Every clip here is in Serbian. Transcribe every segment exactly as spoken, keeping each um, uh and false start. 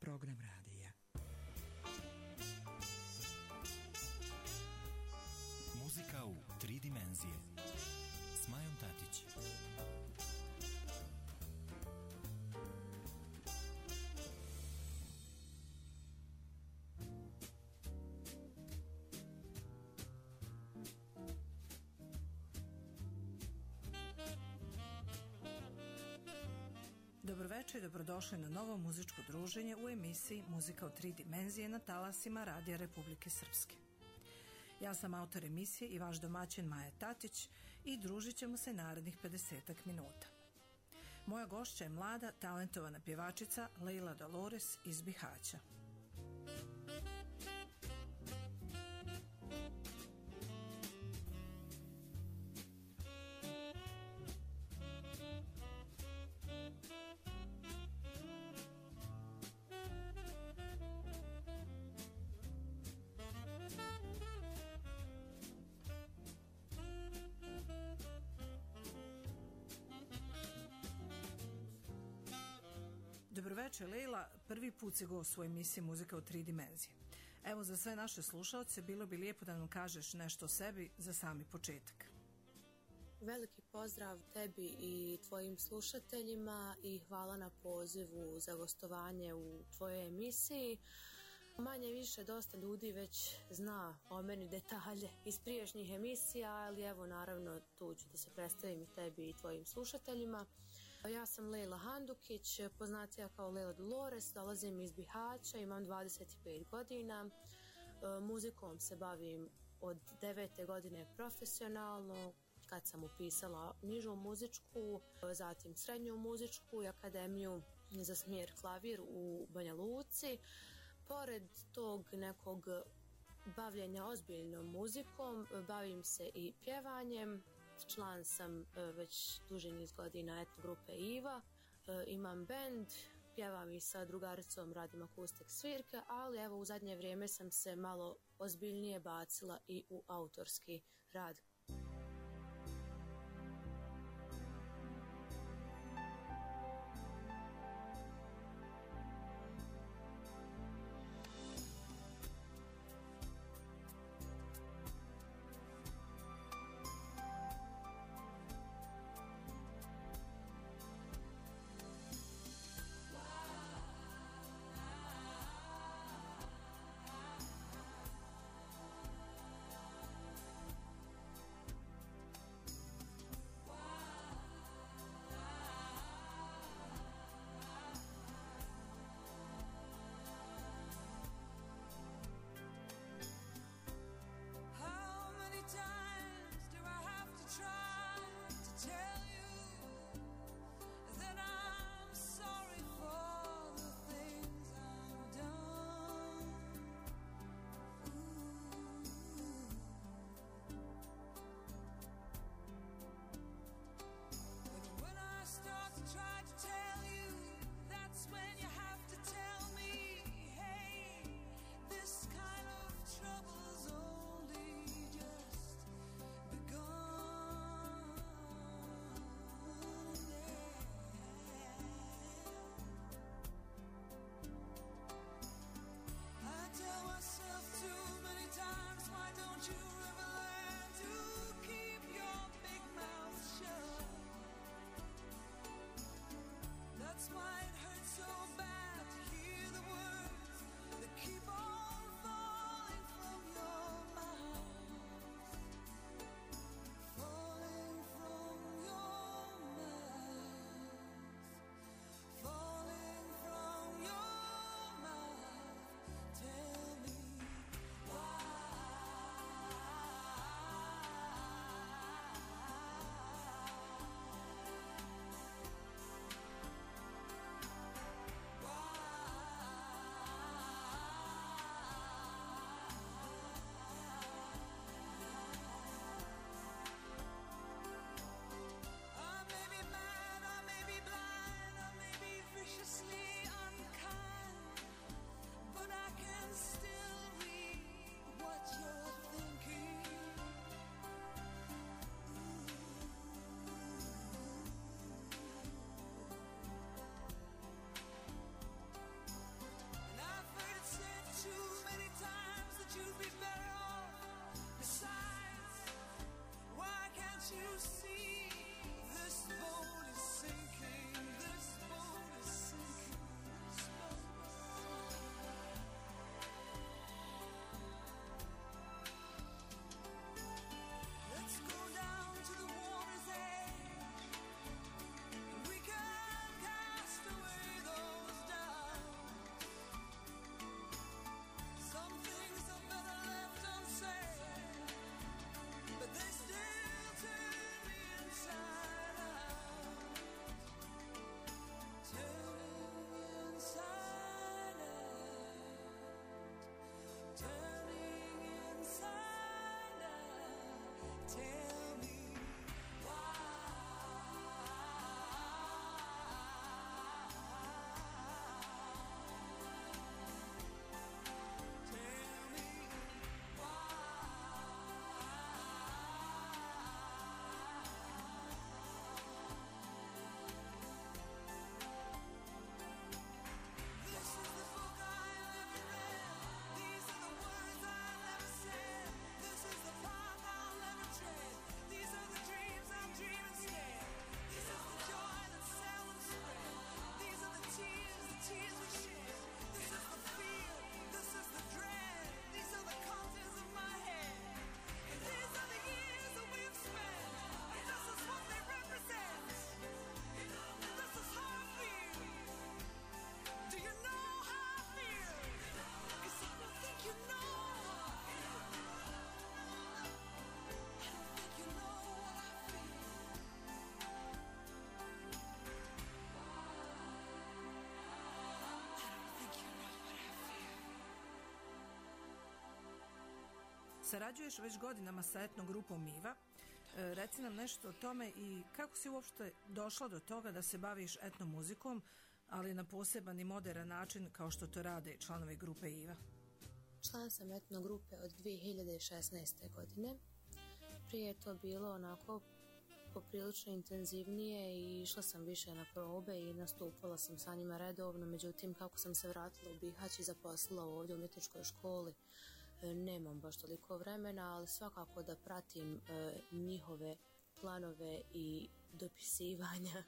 program radija. Muzika u tri dimenzije s Majom Tatić. Dobroveče i dobrodošli na novo muzičko druženje u emisiji Muzika u tri dimenzije na talasima Radija Republike Srpske. Ja sam autor emisije i vaš domaćin Maja Tatić i družit ćemo se narednih pedesetak minuta. Moja gošća je mlada, talentovana pjevačica Leila Dolores iz Bihaća. Dobroveče Leila, prvi put si gost u emisiji Muzika u tri dimenzije. Evo, za sve naše slušaoce bilo bi lijepo da nam kažeš nešto o sebi za sami početak. Veliki pozdrav tebi i tvojim slušateljima i hvala na pozivu za gostovanje u tvojoj emisiji. Manje više dosta ljudi već zna o meni detalje iz prijašnjih emisija, ali evo naravno tu ću da se predstavim i tebi i tvojim slušateljima. Ja sam Leila Handukić, poznatija kao Leila Dolores, dolazim iz Bihaća, imam dvadeset pet godina, muzikom se bavim od devete godine profesionalno, kad sam upisala nižu muzičku, zatim srednju muzičku i akademiju za smjer klavir u Banja Luci. Pored tog nekog bavljenja ozbiljnom muzikom, bavim se i pjevanjem. Član sam već duži niz godina etno grupe Iva, imam bend, pjevam i sa drugaricom, radim akustik svirke, ali evo u zadnje vrijeme sam se malo ozbiljnije bacila i u autorski rad. Sarađuješ već godinama sa etno grupom Iva. E, reci nam nešto o tome i kako si uopšte došla do toga da se baviš etno muzikom, ali na poseban i moderan način kao što to rade članovi grupe Iva. Član sam etno grupe od dvije hiljade šesnaeste. godine. Prije je to bilo onako poprilično intenzivnije i išla sam više na probe i nastupala sam sa njima redovno, međutim kako sam se vratila u Bihać i zaposlila ovdje u umjetničkoj školi, nemam baš toliko vremena, ali svakako da pratim e, njihove planove i dopisivanja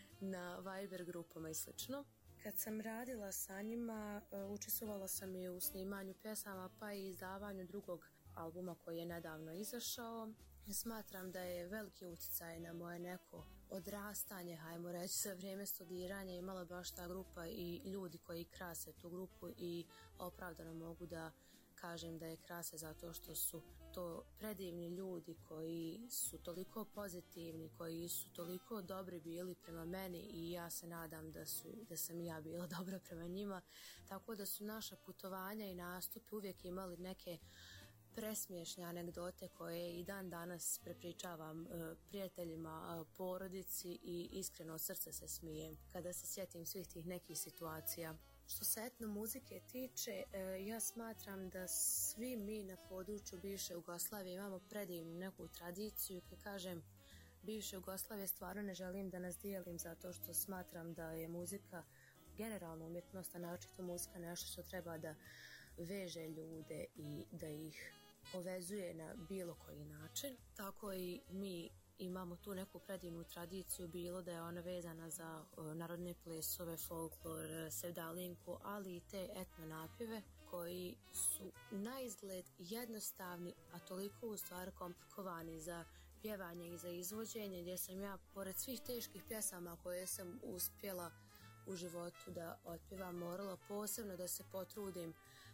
na Viber grupama i slično. Kad sam radila sa njima, e, učestvovala sam i u snimanju pjesama pa i izdavanju drugog albuma koji je nedavno izašao. Smatram da je veliki utjecaj na moje neko odrastanje, hajmo reći, za vrijeme studiranja imala baš ta grupa i ljudi koji krase tu grupu i opravdano mogu da kažem da je krase zato što su to predivni ljudi koji su toliko pozitivni, koji su toliko dobri bili prema meni i ja se nadam da, su, da sam i ja bila dobra prema njima, tako da su naša putovanja i nastupi uvijek imali neke presmiješne anegdote koje i dan danas prepričavam e, prijateljima, e, porodici i iskreno od srca se smijem kada se sjetim svih tih nekih situacija. Što se etno muzike tiče, e, ja smatram da svi mi na području bivše Jugoslavije imamo predivnu neku tradiciju. Kad kažem bivše Jugoslavije, stvarno ne želim da nas dijelim zato što smatram da je muzika, generalno umjetnost, a naročito muzika, nešto što treba da veže ljude i da ih povezuje na bilo koji način. Tako i mi imamo tu neku predivnu tradiciju, bilo da je ona vezana za uh, narodne plesove, folklor, sevdalinku, ali i te etno napjeve koji su na izgled jednostavni, a toliko u stvari komplikovani za pjevanje i za izvođenje, gdje sam ja, pored svih teških pjesama koje sam uspjela u životu da otpjevam, morala posebno da se potrudim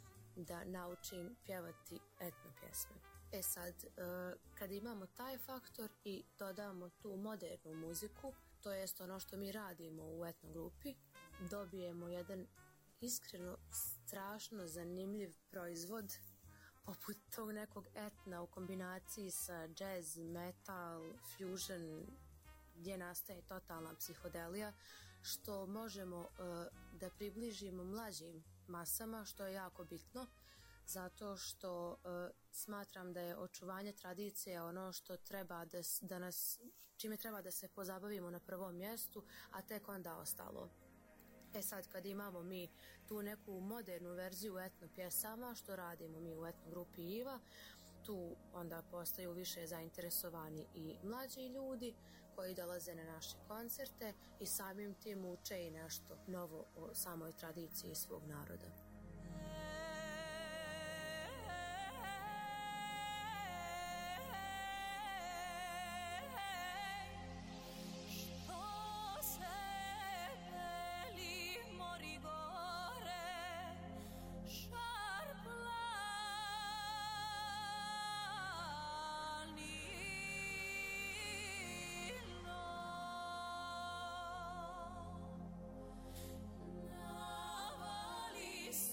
da naučim pjevati etno pjesme. E sad, kad imamo taj faktor i dodamo tu modernu muziku, to jest ono što mi radimo u etno grupi, dobijemo jedan iskreno strašno zanimljiv proizvod poput tog nekog etna u kombinaciji sa jazz, metal, fusion, gdje nastaje totalna psihodelija, što možemo uh, da približimo mlađim masama, što je jako bitno, zato što uh, smatram da je očuvanje tradicije ono što treba da, da nas, čime treba da se pozabavimo na prvom mjestu, a tek onda ostalo. E sad, kad imamo mi tu neku modernu verziju etno pjesama, što radimo mi u etno grupi Iva, tu onda postaju više zainteresovani i mlađi ljudi koji dolaze na naše koncerte i samim tim uče i nešto novo o samoj tradiciji svog naroda. Navali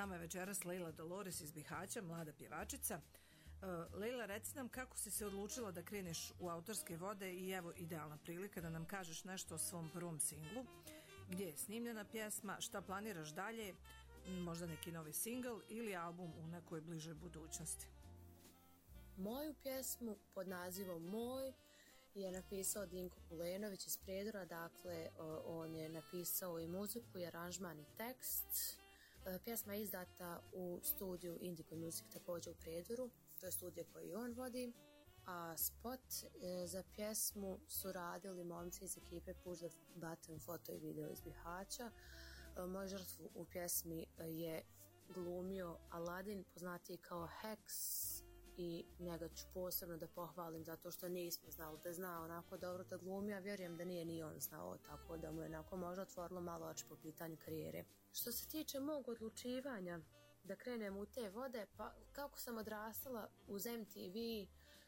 nama je večeras Leila Dolores iz Bihaća, mlada pjevačica. Leila, reci nam kako si se odlučila da kreneš u autorske vode i evo idealna prilika da nam kažeš nešto o svom prvom singlu, gdje je snimljena pjesma, šta planiraš dalje, možda neki novi singl ili album u nekoj bližoj budućnosti. Moju pjesmu pod nazivom Moj je napisao Dinko Pulenović iz Prijedora, dakle on je napisao i muziku i aranžman i tekst. Pjesma je izdata u studiju Indigo Music također u Prijedoru, to je studio koji on vodi, a spot za pjesmu su radili momci iz ekipe Push the Button foto i video iz Bihaća. Moju žrtvu u pjesmi je glumio Aladin, poznatiji kao Hex, i njega ću posebno da pohvalim zato što nismo znali da zna onako dobro da glumi, a vjerujem da nije ni on znao, tako da mu je onako možda otvorilo malo oči po pitanju karijere. Što se tiče mog odlučivanja da krenem u te vode, pa kako sam odrastala uz M T V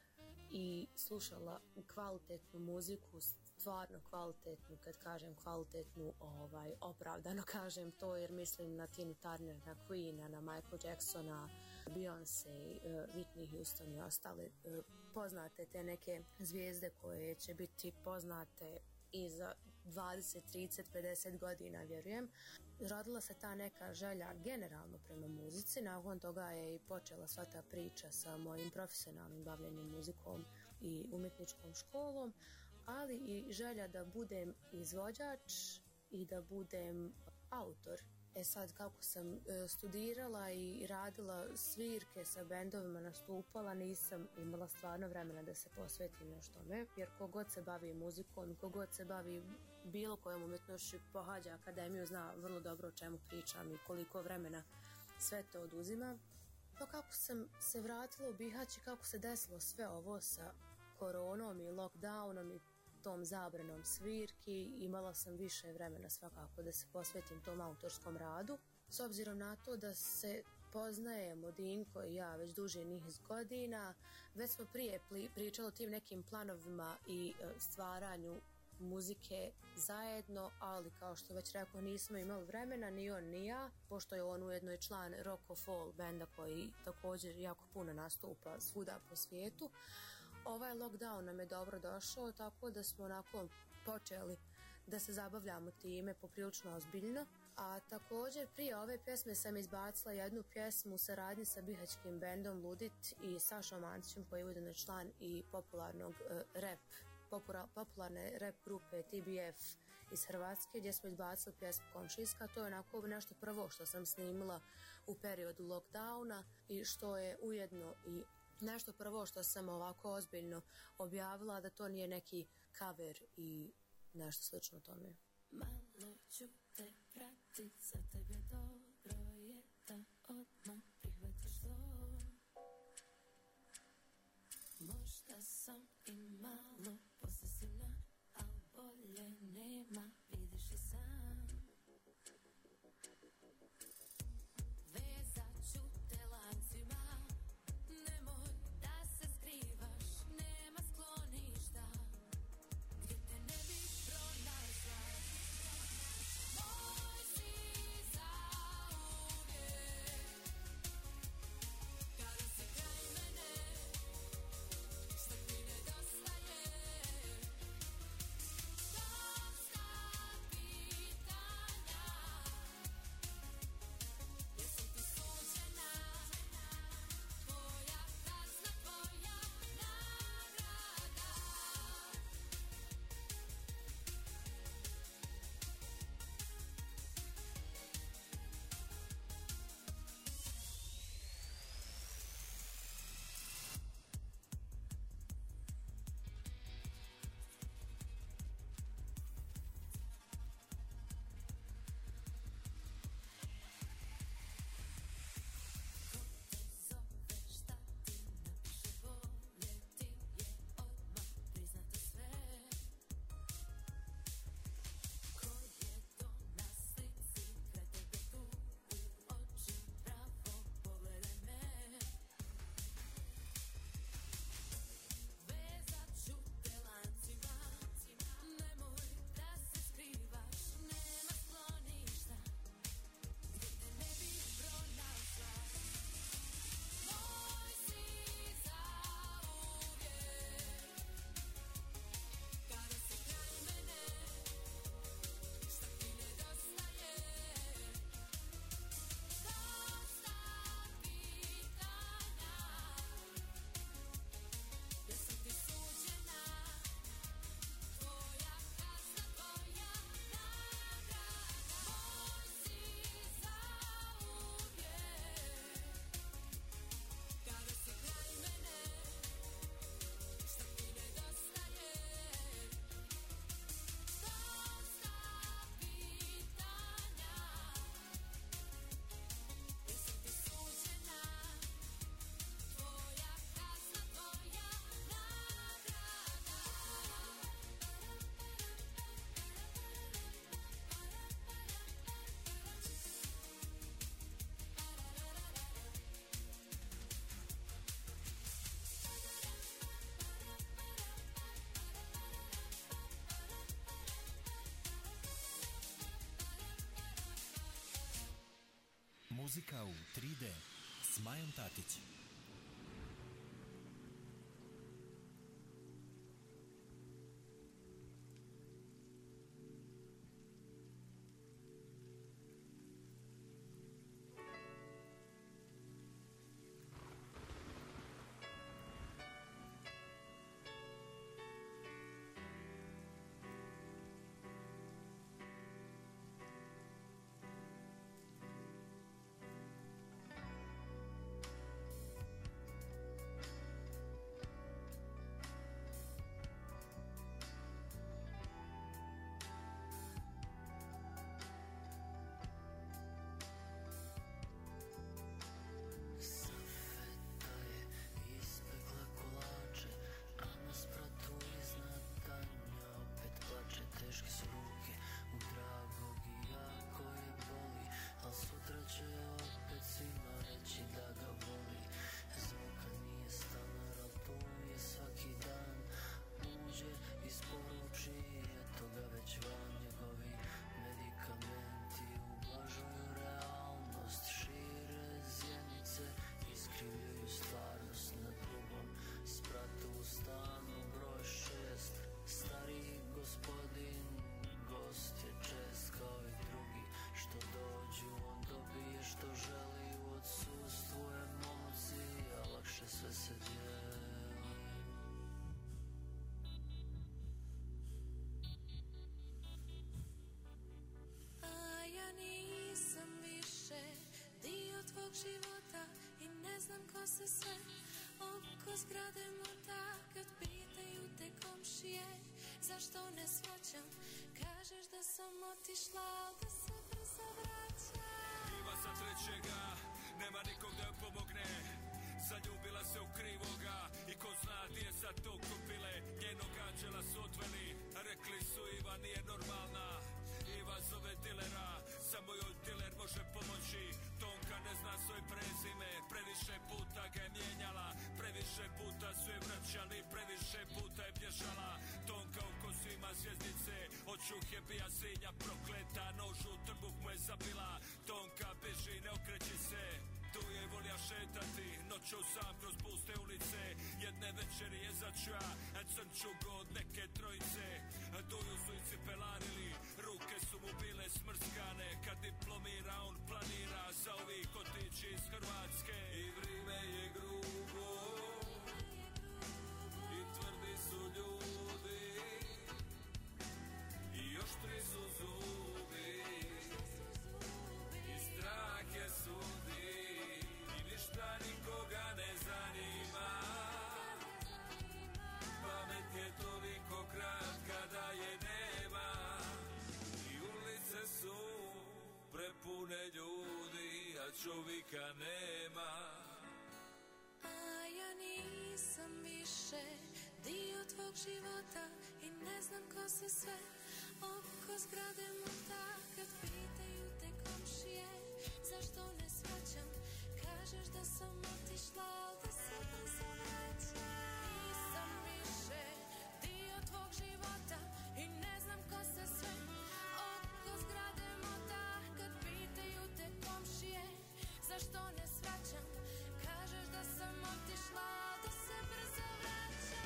i slušala kvalitetnu muziku, stvarno kvalitetnu, kad kažem kvalitetnu, ovaj, opravdano kažem to jer mislim na Tinu Turner, na Queena, na Michael Jacksona, Beyoncé, Whitney Houston i ostale poznate te neke zvijezde koje će biti poznate i za dvadeset, trideset, pedeset godina, vjerujem. Rodila se ta neka želja generalno prema muzici, nakon toga je i počela sva ta priča sa mojim profesionalnim bavljenjem muzikom i umjetničkom školom, ali i želja da budem izvođač i da budem autor. E sad, kako sam e, studirala i radila svirke sa bendovima, nastupala, nisam imala stvarno vremena da se posvetim još tome, jer kogod se bavi muzikom, kogod se bavi bilo kojom umjetnošću, pohađa akademiju, zna vrlo dobro o čemu pričam i koliko vremena sve to oduzima. Pa kako sam se vratila u Bihać i kako se desilo sve ovo sa koronom i lockdownom i tom zabranom svirki, imala sam više vremena svakako da se posvetim tom autorskom radu. S obzirom na to da se poznajemo Dinko i ja već duži niz godina, već smo prije pričali o tim nekim planovima i stvaranju muzike zajedno, ali kao što već rekao nismo imali vremena, ni on ni ja, pošto je on ujedno i član Rocco Fall benda koji također jako puno nastupa svuda po svijetu. Ovaj lockdown nam je dobro došao, tako da smo onako počeli da se zabavljamo time poprilično ozbiljno. A također prije ove pjesme sam izbacila jednu pjesmu u saradnji sa bihaćkim bendom Ludit i Sašom Ancićem koji je ujedno član i popularnog uh, rap, popula, popularne rap grupe T B F iz Hrvatske, gdje smo izbacili pjesmu Komšijska. To je onako nešto prvo što sam snimila u periodu lockdowna i što je ujedno i nešto prvo što sam ovako ozbiljno objavila, da to nije neki cover i nešto slično tome. Malo ću te pratit, za tebe dobro je da odmah prihvatiš to. Možda sam i malo posesivna, al bolje nema, vidiš i sam. Vezat ću te lancima, nemoj da se skrivaš, nema skloništa gdje te ne bi pronašla. Moj si za Muzika u tri D s Majom Tatić. Života i ne znam ko se sve oko zgrade mota. Kad pitaju te komšije zašto ne shvaćam, kažeš da sam otišla, da se brzo vraća. Ima sa trećega, nema nikog da joj pomogne, zaljubila se u krivoga i ko zna gdje je sad to kupile. Njenog anđela su odveli, rekli su Iva nije normalna. Iva zove dilera, samo joj diler može pomoći. Tonka ne zna svoj prezime, previše puta ga je mijenjala, previše puta su je vraćali, previše puta je bježala. Tonka u kosu ima zvjezdice, očuh je bija svinja prokleta, nož u trbuh mu je zabila. Tonka beži, ne okreći se, tu je volja šetati, noću sam kroz puste ulice. Jedne večeri je začuja, crnču go od neke trojice. Duju su i cipelarili, ruke su mu bile smrskane. Kad diplomira on planira za ovih otići iz Hrvatske. I vrime je grubo, i tvrdi su ljudi, i oštri su zubi, i strah je sudi, i ništa nikoga ne zanima. Pamet je toliko kratka da je nema, i ulice su prepune ljudi, a čovjeka nema. A ja nisam više dio tvog života i ne znam ko se sve oko zgrade mota. Kad pitaju te komšije zašto ne shvaćam, kažeš da sam otišla, da se brzo vraća. Nisam više dio tvog života i ne znam ko se sve oko zgrade mota. Kad pitaju te komšije zašto ne shvaćam, kažeš da sam otišla, da se brzo vraća.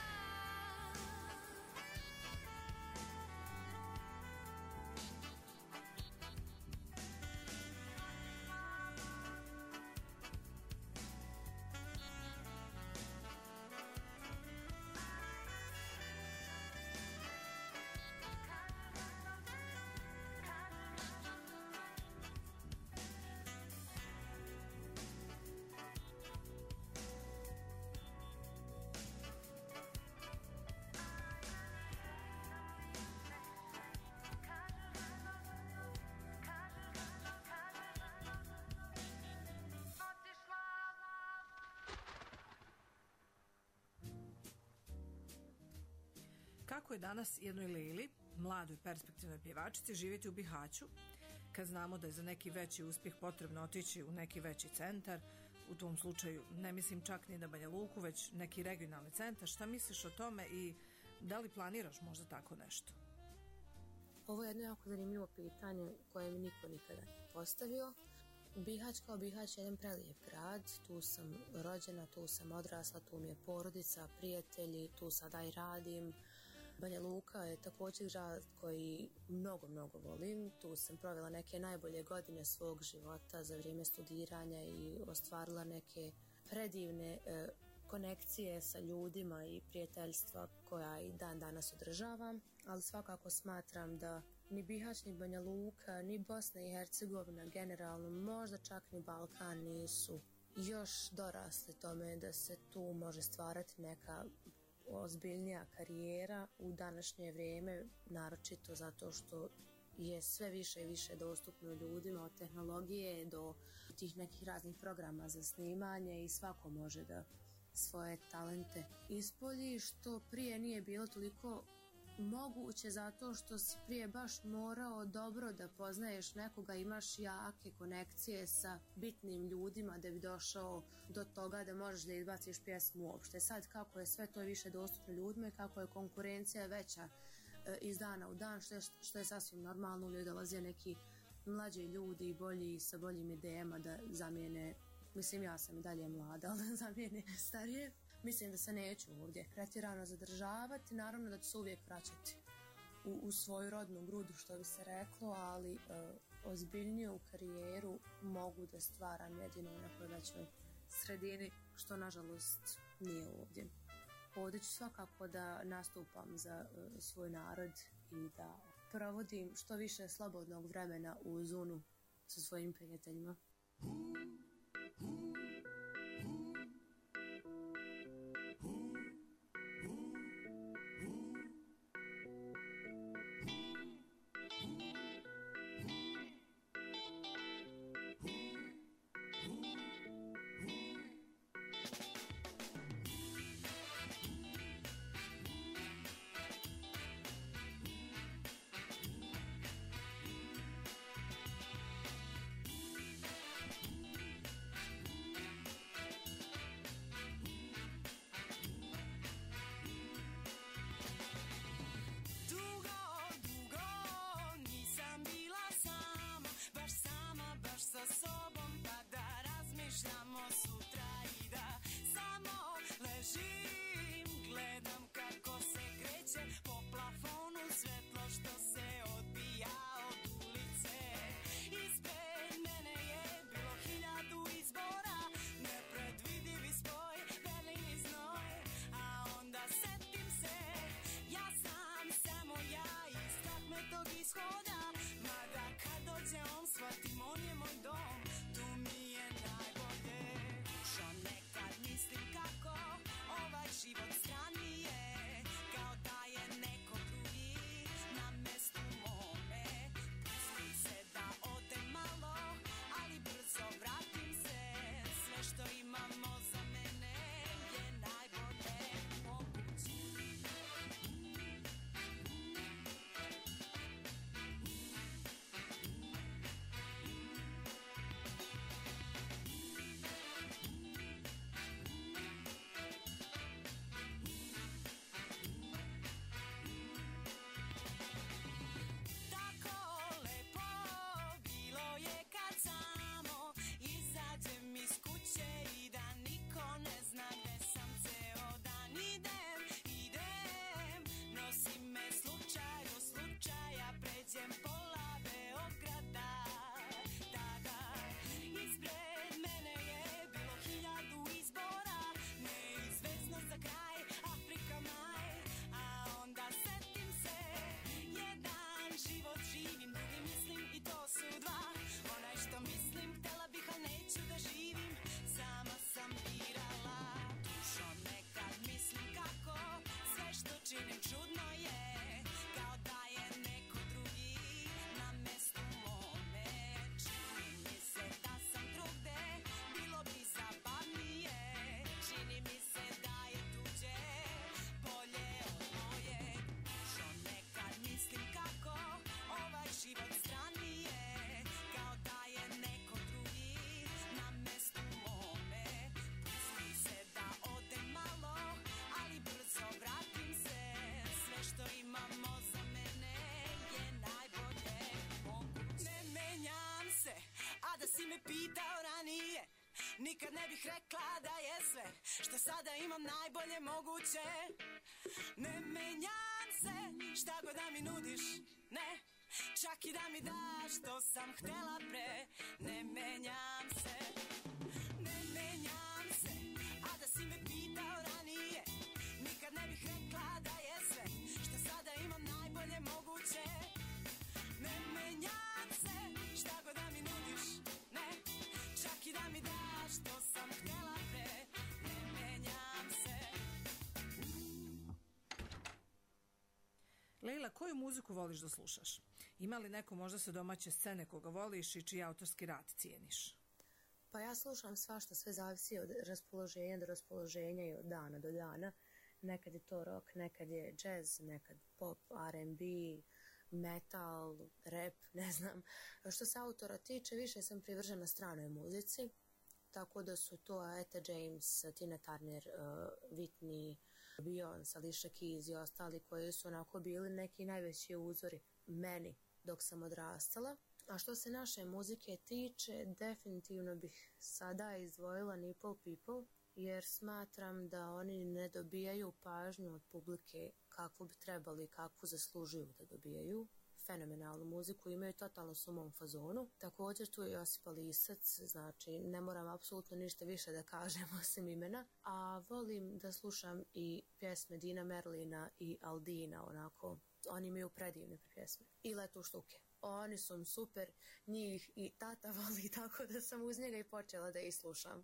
Kako je danas jednoj Lili, mladoj perspektivnoj pjevačici, živjeti u Bihaću, kad znamo da je za neki veći uspjeh potrebno otići u neki veći centar, u tom slučaju ne mislim čak ni na Banja Luku, već neki regionalni centar. Šta misliš o tome i da li planiraš možda tako nešto? Ovo je jedno jako zanimljivo pitanje koje mi niko nikada nije postavio. Bihać kao Bihać je jedan prelijep grad, tu sam rođena, tu sam odrasla, tu mi je porodica, prijatelji, tu sada i radim. Banja Luka je također grad koji mnogo, mnogo volim. Tu sam provela neke najbolje godine svog života za vrijeme studiranja i ostvarila neke predivne e, konekcije sa ljudima i prijateljstva koja i dan danas održavam. Ali svakako smatram da ni Bihać, ni Banja Luka, ni Bosna i Hercegovina generalno, možda čak ni Balkan nisu još dorasli tome da se tu može stvarati neka ozbiljnija karijera u današnje vrijeme, naročito zato što je sve više i više dostupno ljudima, od tehnologije do tih nekih raznih programa za snimanje i svako može da svoje talente ispolji, što prije nije bilo toliko moguće zato što si prije baš morao dobro da poznaješ nekoga, imaš jake konekcije sa bitnim ljudima da bi došao do toga da možeš da izbaciš pjesmu uopšte. Sad kako je sve to više dostupno ljudima i kako je konkurencija veća e, iz dana u dan, što je, što je sasvim normalno, uvijek dolaze neki mlađi ljudi, bolji, sa boljim idejama da zamijene, mislim ja sam i dalje mlada, ali da zamijene starije. Mislim da se neću ovdje pretjerano zadržavati, naravno da ću se uvijek vraćati u, u svoju rodnu grudu, što bi se reklo, ali e, ozbiljniju karijeru mogu da stvaram jedino u nekoj većoj sredini, što nažalost nije ovdje. Ovdje ću svakako da nastupam za e, svoj narod i da provodim što više slobodnog vremena u Zunu sa svojim prijateljima. što sada imam najbolje moguće. Ne menjam se, šta god da mi nudiš, ne, čak i da mi daš što sam htela pre. Ne menjam se, ne menjam se, a da si me pitao ranije, nikad ne bih rekla da je sve što sada imam najbolje moguće. Ne menjam se, šta god da mi nudiš, ne, čak i da mi daš što sam htjela pre. Ne menjam se. Lejla, koju muziku voliš da slušaš? Ima li neko možda sa domaće scene koga voliš i čiji autorski rad cijeniš? Pa ja slušam svašta, sve zavisi od raspoloženja do raspoloženja i od dana do dana. Nekad je to rock, nekad je jazz, nekad pop, R and B, metal, rap, ne znam. Što se autora tiče, više sam privržena stranoj muzici, tako da su to Etta James, Tina Turner, uh, Whitney, Beyoncé, Alicia Keys i ostali koji su onako bili neki najveći uzori meni dok sam odrastala. A što se naše muzike tiče, definitivno bih sada izdvojila Nipple People, jer smatram da oni ne dobijaju pažnju od publike kakvu bi trebali i kakvu zaslužuju da dobijaju. Fenomenalnu muziku, imaju totalno su u mom fazonu. Također tu je Josipa Lisac, znači ne moram apsolutno ništa više da kažem osim imena. A volim da slušam i pjesme Dina Merlina i Aldina, onako, oni imaju predivne pjesme. I Letu štuke. Oni su super, njih i tata voli, tako da sam uz njega i počela da ih slušam.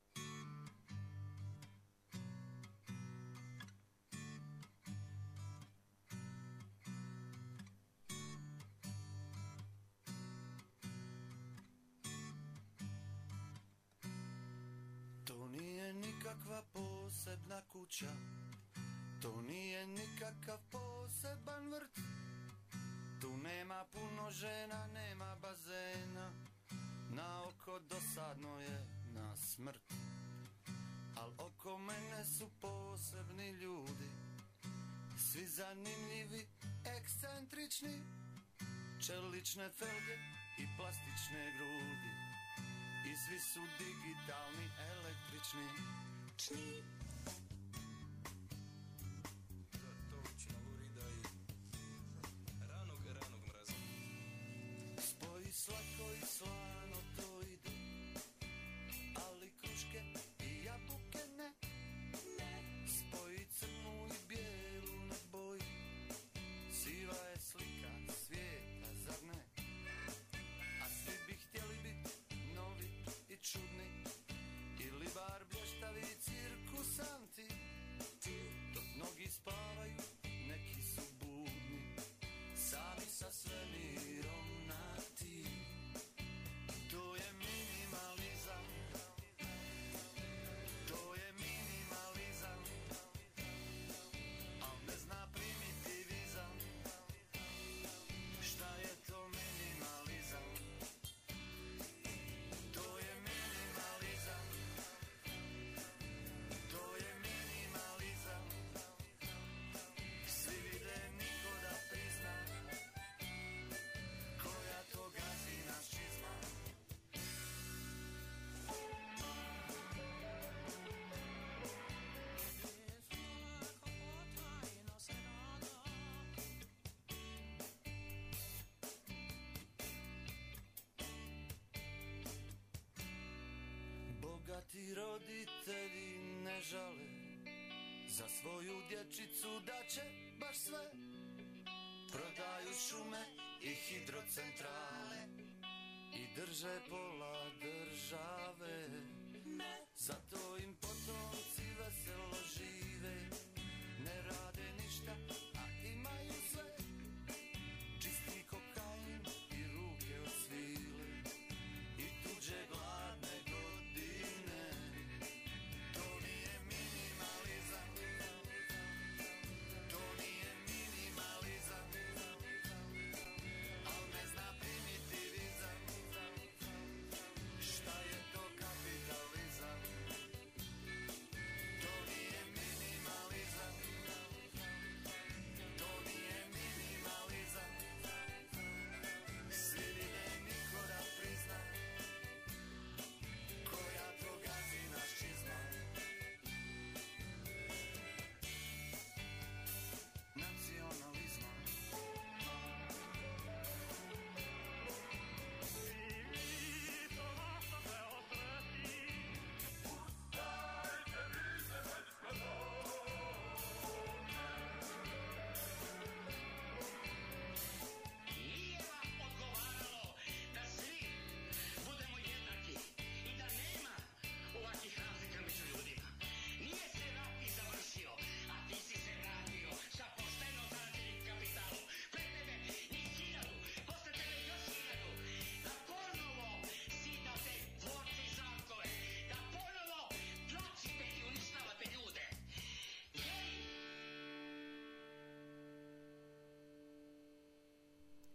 Nikakva posebna kuća, to nije nikakav poseban vrt. Tu nema puno žena, nema bazena, na oko dosadno je na smrt. Al oko mene su posebni ljudi, svi zanimljivi, ekscentrični, čelične felge i plastične grudi. I svi su digitalni, električni. Čni. Zatočina lurida i ranog, ranog mraza. Spoji slatko i slano to ide, ali kruške i jabuke ne. Ne. Spoji crnu i bijelu na boji, siva je slika svijeta, zar ne? A svi bi htjeli biti novi i čudni, ili bar bleštavi cirkusanti. Dok mnogi spavaju, neki su budni, sami sa svemirom na ti. To je minimalizam, to je minimalizam, al ne zna primitivizam. Šta je to minimalizam? To je minimalizam, to je minimalizam. Svi vide, niko da prizna, koja to gazi naš čizma. Bogati roditelji ne žale, za svoju dječicu da će baš sve. Prodaju šume i hidrocentrale i drže pola države. Zato im potomci veselo žive, ne rade ništa, a imaju sve. Čisti kokain i ruke od svile i tuđe gladne godine. To nije minimalizam, to nije minimalizam, al ne zna primitivizam. Šta je to kapitalizam?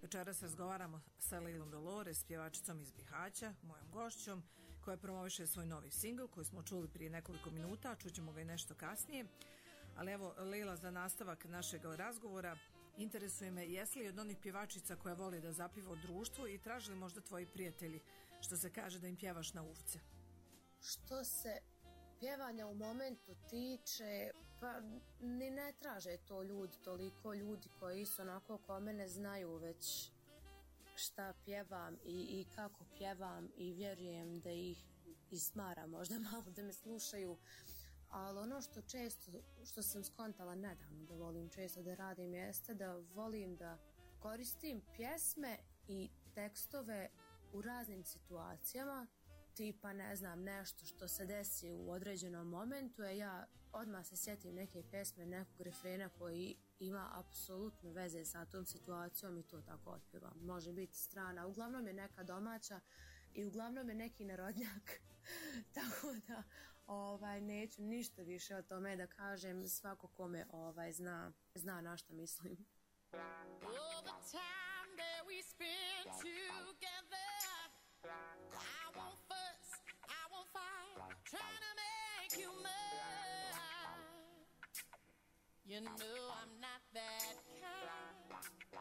Večeras razgovaramo sa Leilom Dolores, pjevačicom iz Bihaća, mojom gošćom, koja promoviše svoj novi singl koji smo čuli prije nekoliko minuta, a čućemo ga i nešto kasnije. Ali evo, Leila, za nastavak našeg razgovora, interesuje me, jesi li od onih pjevačica koja voli da zapiva u društvu i traži li možda tvoji prijatelji, što se kaže, da im pjevaš na uvce? Što se pjevanja u momentu tiče, pa ni ne traže to ljudi, toliko ljudi koji su onako ko mene znaju već šta pjevam i, i kako pjevam i vjerujem da ih ismara možda malo da me slušaju. Ali ono što često, što sam skontala nedavno da volim često da radim, jeste da volim da koristim pjesme i tekstove u raznim situacijama, tipa ne znam, nešto što se desi u određenom momentu, a ja odmah se sjetim neke pjesme, nekog refrena koji ima apsolutno veze sa tom situacijom i to tako otpjevam. Može biti strana, uglavnom je neka domaća i uglavnom je neki narodnjak. Tako da ovaj, neću ništa više o tome da kažem, svako ko me ovaj, zna, zna na što mislim. All the time that we spend together, I won't fuss, I won't fight, trying to make you mine. You know I'm not that kind.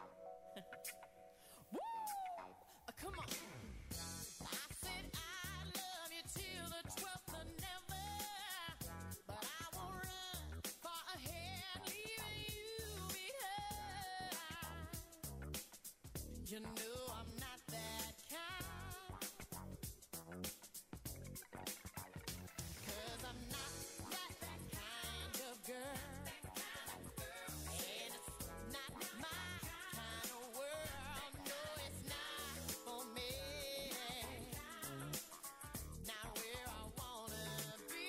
Woo! Uh, come on. I said I love you till the twelfth of never, but I won't run far ahead, leaving you behind. You know I'm not that kind, 'cause I'm not that, that kind of girl. And it's not my kind of world. No, it's not for me. Not where I wanna be.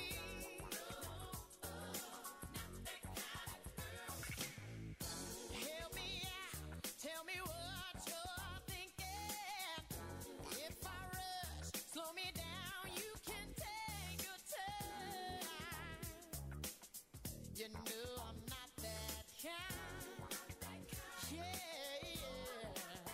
Help me out, tell me what you're thinking. If I rush, slow me down, you can take your time. You know I'm not that kind. Yeah, yeah.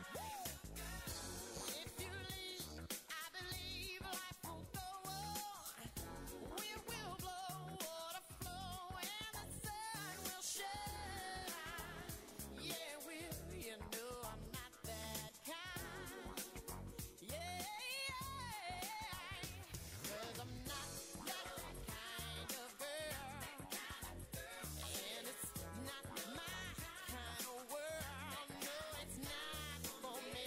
If you leave, I believe life will go on. Wind will blow, water flow, and the sun will shine. Yeah, will, you know I'm not that kind. Yeah, yeah. 'Cause I'm not that, that kind of girl. And it's not my kind of world. No, it's not for me.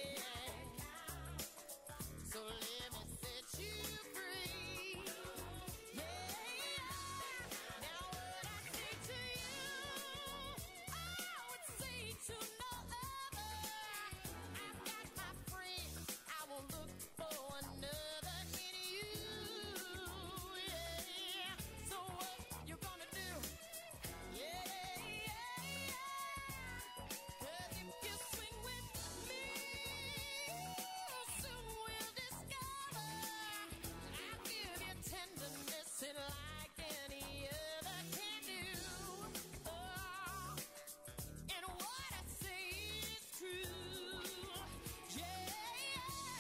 So let me set you free. Yeah. Now what I say to you, I would say to no other. I've got my friends, I won't look for another in you. Yeah. So what you gonna do? Yeah, yeah, yeah. 'Cause if you swing with me, soon we'll discover I'll give you tenderness and like any other can do. Oh, and what I say is true. Yeah,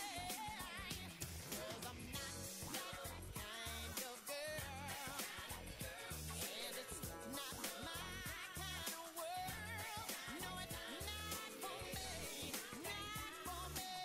'cause I'm not that kind of girl. And it's not my kind of world. No, it's not for me, not for me.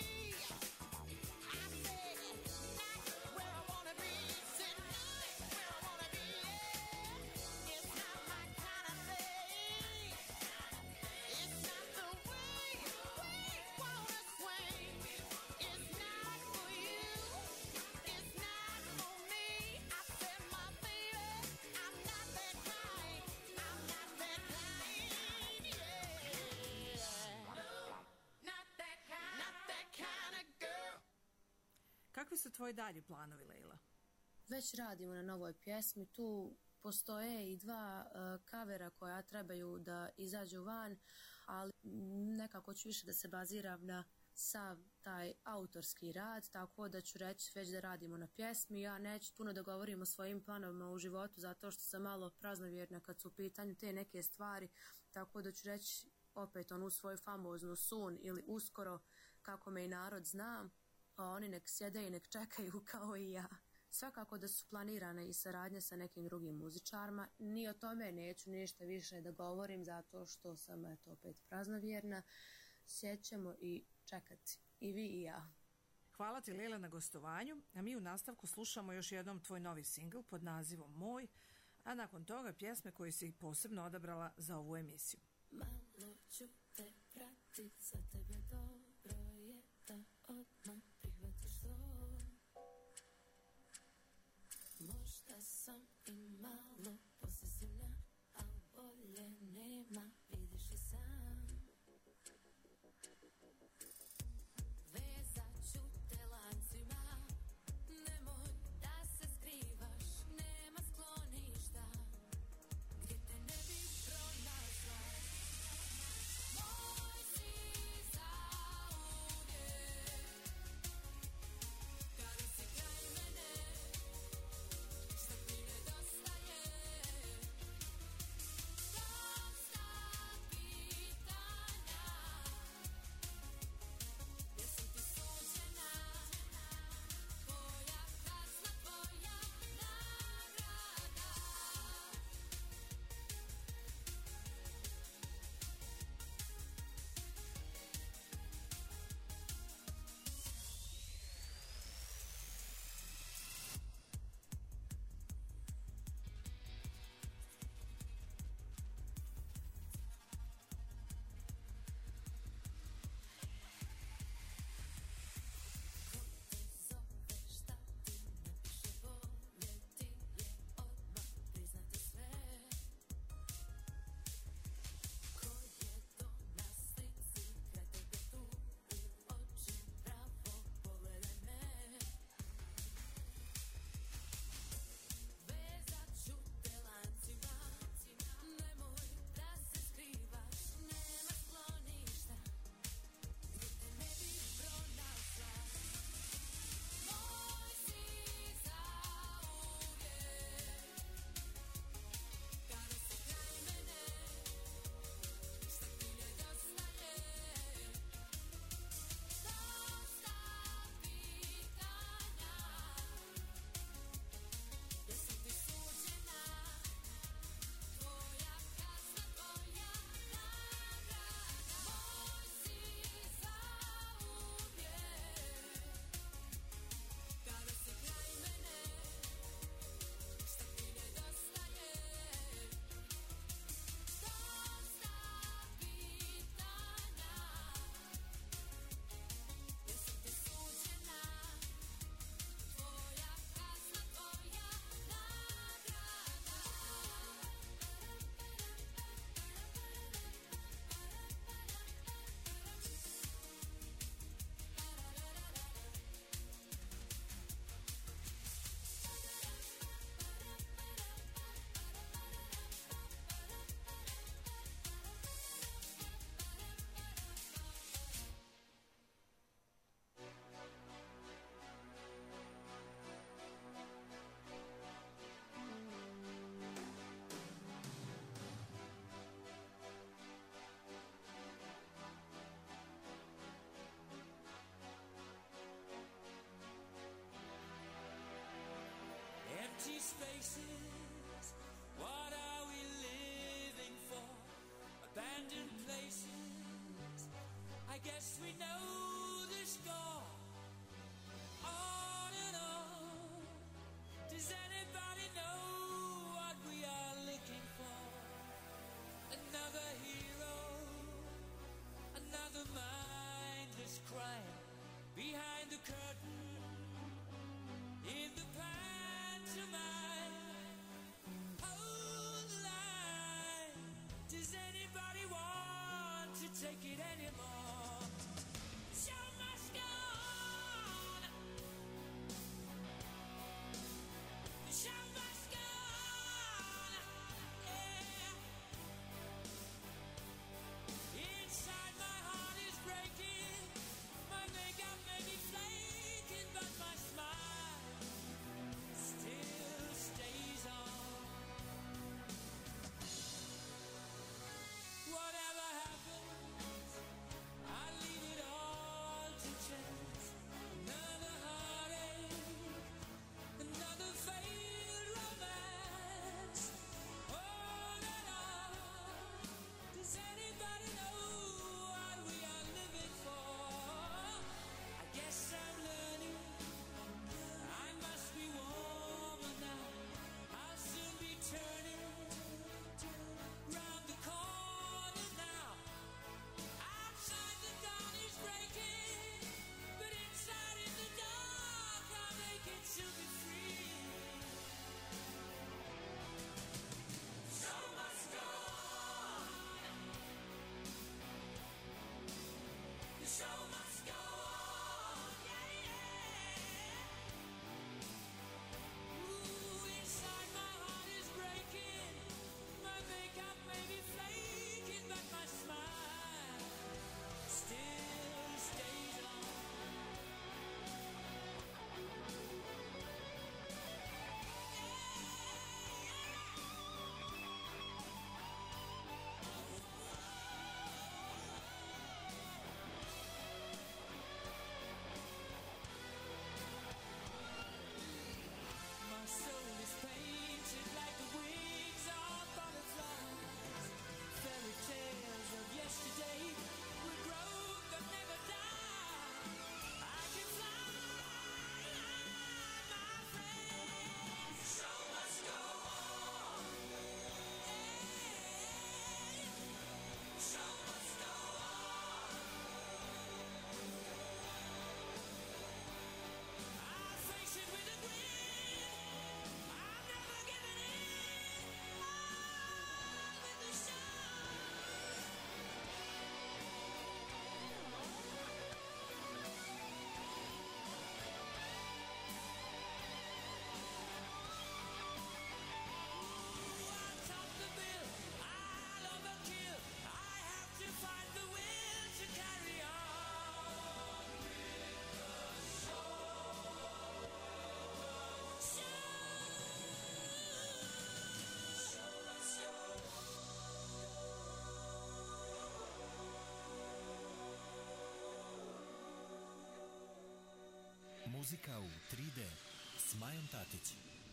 I said, not where I wanna be, said not where I wanna be. It's not my kind of thing. It's not the way we wanna swing. It's not for you. It's not for me. I said, my baby, I'm not that kind. I'm not that kind. Yeah. Not that kind. Not that kind of girl. Kakvi su tvoji dalji planovi, Leila? Već radimo na novoj pjesmi, tu postoje i dva uh, kavera koja trebaju da izađu van, ali nekako ću više da se baziram na sav taj autorski rad, tako da ću reći već da radimo na pjesmi. Ja neću puno da govorim o svojim planovima u životu zato što sam malo praznovjerna kad su u pitanju te neke stvari, tako da ću reći opet onu svoju famoznu sun ili uskoro, kako me i narod zna, a oni nek sjede i nek čekaju kao i ja. Svakako da su planirane i saradnje sa nekim drugim muzičarima, ni o tome neću ništa više da govorim zato što sam eto opet praznovjerna. Sjećamo i čekati, i vi i ja. Hvala ti, Lela, na gostovanju, a mi u nastavku slušamo još jednom tvoj novi singl pod nazivom Moj, a nakon toga pjesme koje si posebno odabrala za ovu emisiju. Malo ću te pratit, za tebe dobro je da odmah prihvatiš to. Možda sam i malo posesivna, al bolje nema, vidiš i sam. Vezat ću te lancima, nemoj da se skrivaš, nema skloništa gdje te ne bi pronašla. Moj si zauvijek, kada si kraj mene, šta ti nedostaje. Dosta pitanja, jesam ti suđena, tvoja kazna, tvoja nagrada. Zove šta ti napiše, voljeti je odmah priznati sve. Ko je to na slici kraj tebe tu, u oči pravo pogledaj me. Vezat ću te lancima, nemoj da se skrivaš, nema skloništa gdje te ne bi pronašla. Moj si zauvijek, kada si kraj mene, šta ti nedostaje. Dosta pitanja, jesam ti suđena, tvoja kazna, tvoja nagrada. Moj si zauvijek, kada si kraj mene, šta ti nedostaje. Dosta pitanja, jesam ti suđena, tvoja kazna, tvoja nagrada. Empty spaces, what are we living for? Abandoned places, I guess we know the score. On and on, does anybody know what we are looking for? Another hero, another mindless crime behind the curtain. In the pantomime, hold the line. Does anybody want to take it anymore? The show must go on. The show must go on. Yeah. Inside my heart is breaking. My makeup may be flaking, but my smile still stays on. Whatever happened Muzika u tri D s Majom Tatić.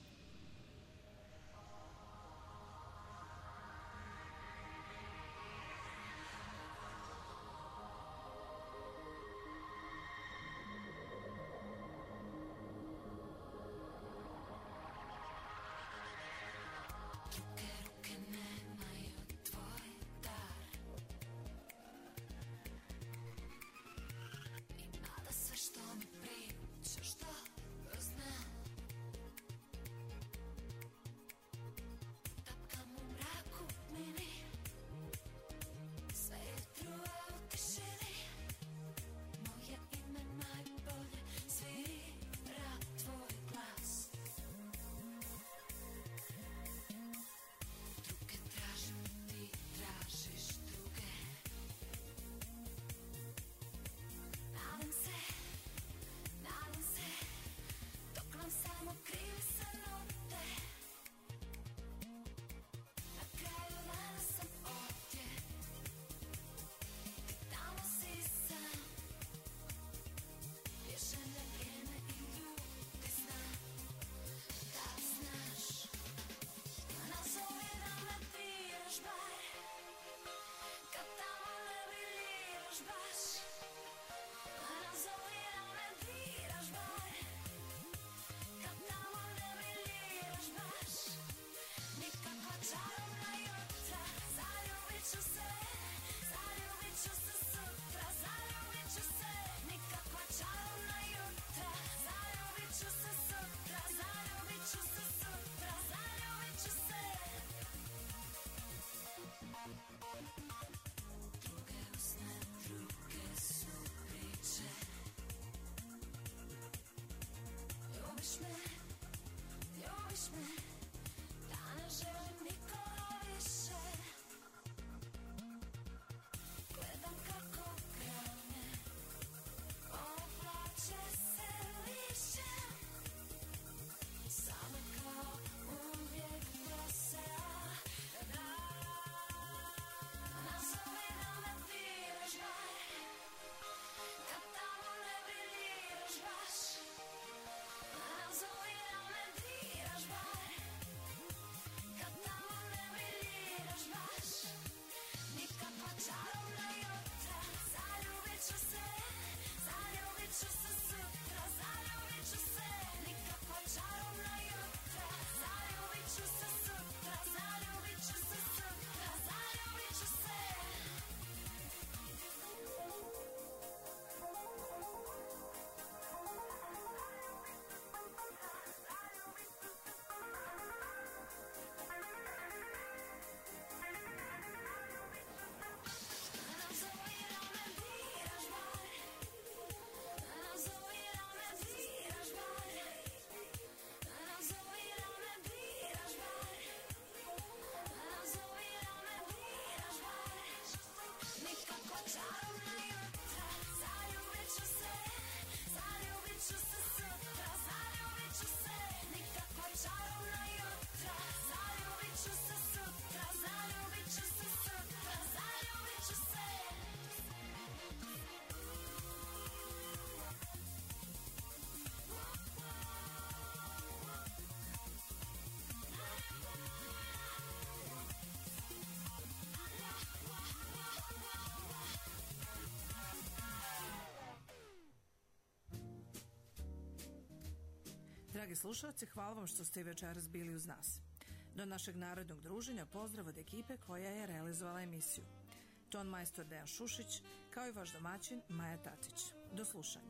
Dragi slušalci, hvala vam što ste i večeras bili uz nas. Do našeg narodnog druženja pozdrav od ekipe koja je realizovala emisiju. Ton majstor Dejan Šušić, kao i vaš domaćin Maja Tatić. Do slušanja.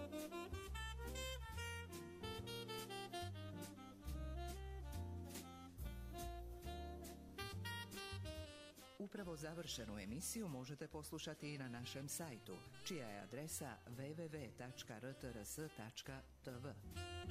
Upravo završenu emisiju možete poslušati i na našem sajtu, čija je adresa w w w tačka r t r s tačka t v.